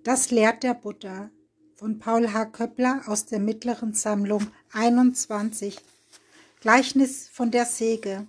Das lehrt der Buddha von Paul H. Köppler aus der Mittleren Sammlung 21. Gleichnis von der Säge.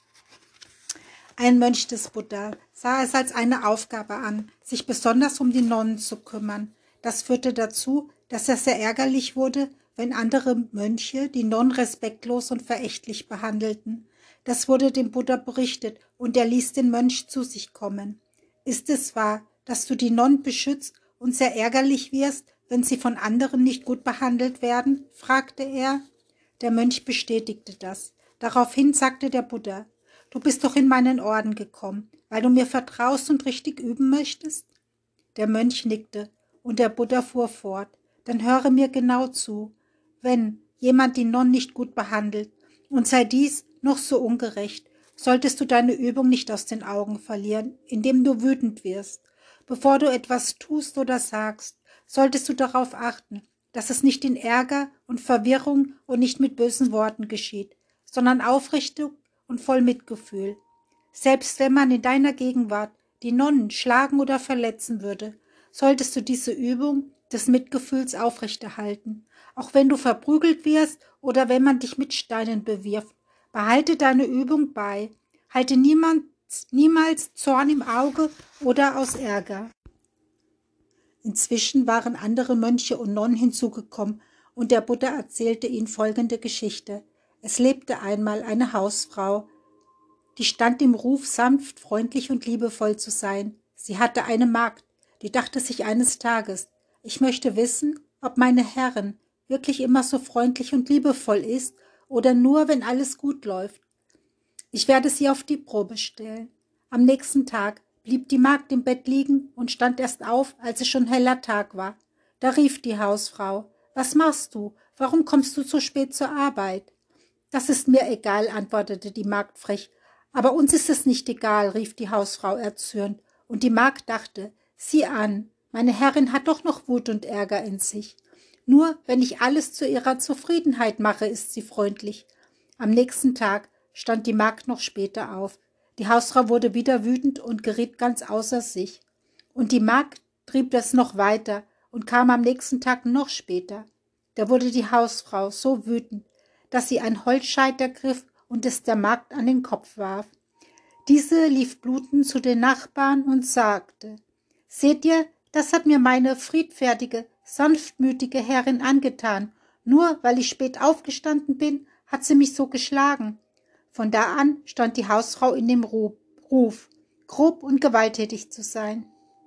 Ein Mönch des Buddha sah es als eine Aufgabe an, sich besonders um die Nonnen zu kümmern. Das führte dazu, dass er sehr ärgerlich wurde, wenn andere Mönche die Nonnen respektlos und verächtlich behandelten. Das wurde dem Buddha berichtet und er ließ den Mönch zu sich kommen. Ist es wahr, dass du die Nonnen beschützt und sehr ärgerlich wirst, wenn sie von anderen nicht gut behandelt werden? Fragte er. Der Mönch bestätigte das. Daraufhin sagte der Buddha: Du bist doch in meinen Orden gekommen, weil du mir vertraust und richtig üben möchtest? Der Mönch nickte und der Buddha fuhr fort: Dann höre mir genau zu. Wenn jemand die Nonnen nicht gut behandelt, und sei dies noch so ungerecht, solltest du deine Übung nicht aus den Augen verlieren, indem du wütend wirst. Bevor du etwas tust oder sagst, solltest du darauf achten, dass es nicht in Ärger und Verwirrung und nicht mit bösen Worten geschieht, sondern aufrichtig und voll Mitgefühl. Selbst wenn man in deiner Gegenwart die Nonnen schlagen oder verletzen würde, solltest du diese Übung des Mitgefühls aufrechterhalten. Auch wenn du verprügelt wirst oder wenn man dich mit Steinen bewirft, behalte deine Übung bei. Halte niemals Zorn im Auge oder aus Ärger. Inzwischen waren andere Mönche und Nonnen hinzugekommen und der Buddha erzählte ihnen folgende Geschichte. Es lebte einmal eine Hausfrau, die stand im Ruf, sanft, freundlich und liebevoll zu sein. Sie hatte eine Magd, die dachte sich eines Tages: Ich möchte wissen, ob meine Herrin wirklich immer so freundlich und liebevoll ist oder nur, wenn alles gut läuft. Ich werde sie auf die Probe stellen. Am nächsten Tag blieb die Magd im Bett liegen und stand erst auf, als es schon heller Tag war. Da rief die Hausfrau: Was machst du? Warum kommst du so spät zur Arbeit? Das ist mir egal, antwortete die Magd frech. Aber uns ist es nicht egal, rief die Hausfrau erzürnt. Und die Magd dachte: Sieh an, meine Herrin hat doch noch Wut und Ärger in sich. Nur wenn ich alles zu ihrer Zufriedenheit mache, ist sie freundlich. Am nächsten Tag stand die Magd noch später auf. Die Hausfrau wurde wieder wütend und geriet ganz außer sich. Und die Magd trieb das noch weiter und kam am nächsten Tag noch später. Da wurde die Hausfrau so wütend, dass sie ein Holzscheit ergriff und es der Magd an den Kopf warf. Diese lief blutend zu den Nachbarn und sagte: Seht ihr, das hat mir meine friedfertige, sanftmütige Herrin angetan. Nur weil ich spät aufgestanden bin, hat sie mich so geschlagen. Von da an stand die Hausfrau in dem Ruf, grob und gewalttätig zu sein.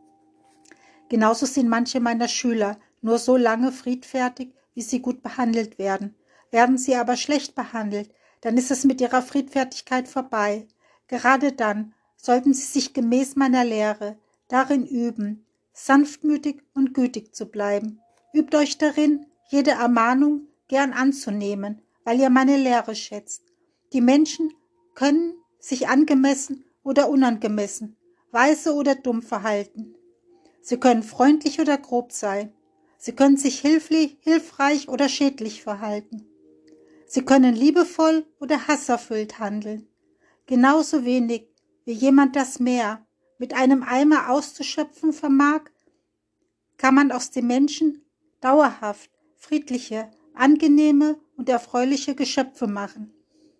Genauso sind manche meiner Schüler nur so lange friedfertig, wie sie gut behandelt werden. Werden sie aber schlecht behandelt, dann ist es mit ihrer Friedfertigkeit vorbei. Gerade dann sollten sie sich gemäß meiner Lehre darin üben, sanftmütig und gütig zu bleiben. Übt euch darin, jede Ermahnung gern anzunehmen, weil ihr meine Lehre schätzt. Die Menschen können sich angemessen oder unangemessen, weise oder dumm verhalten. Sie können freundlich oder grob sein. Sie können sich hilfreich oder schädlich verhalten. Sie können liebevoll oder hasserfüllt handeln. Genauso wenig wie jemand das Meer mit einem Eimer auszuschöpfen vermag, kann man aus dem Menschen dauerhaft friedliche, angenehme und erfreuliche Geschöpfe machen.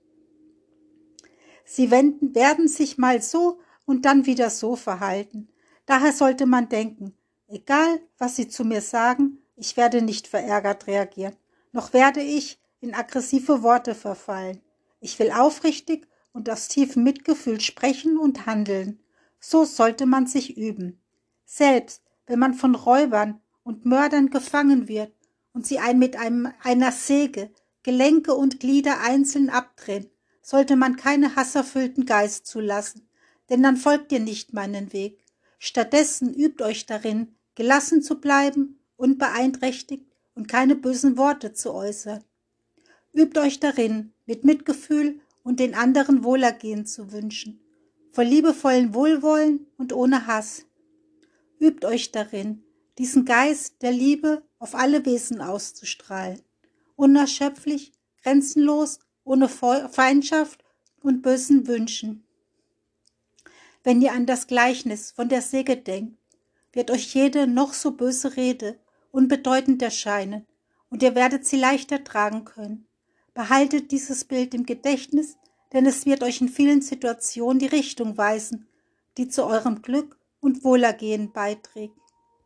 Sie werden sich mal so und dann wieder so verhalten. Daher sollte man denken: Egal, was Sie zu mir sagen, ich werde nicht verärgert reagieren, noch werde ich in aggressive Worte verfallen. Ich will aufrichtig und aus tiefem Mitgefühl sprechen und handeln. So sollte man sich üben. Selbst wenn man von Räubern und Mördern gefangen wird und sie mit einer Säge Gelenke und Glieder einzeln abdrehen, sollte man keinen hasserfüllten Geist zulassen, denn dann folgt ihr nicht meinen Weg. Stattdessen übt euch darin, gelassen zu bleiben, unbeeinträchtigt und keine bösen Worte zu äußern. Übt euch darin, mit Mitgefühl und den anderen Wohlergehen zu wünschen, voll liebevollen Wohlwollen und ohne Hass. Übt euch darin, diesen Geist der Liebe auf alle Wesen auszustrahlen, unerschöpflich, grenzenlos, ohne Feindschaft und bösen Wünschen. Wenn ihr an das Gleichnis von der Säge denkt, wird euch jede noch so böse Rede unbedeutend erscheinen, und ihr werdet sie leicht ertragen können. Behaltet dieses Bild im Gedächtnis, denn es wird euch in vielen Situationen die Richtung weisen, die zu eurem Glück und Wohlergehen beiträgt.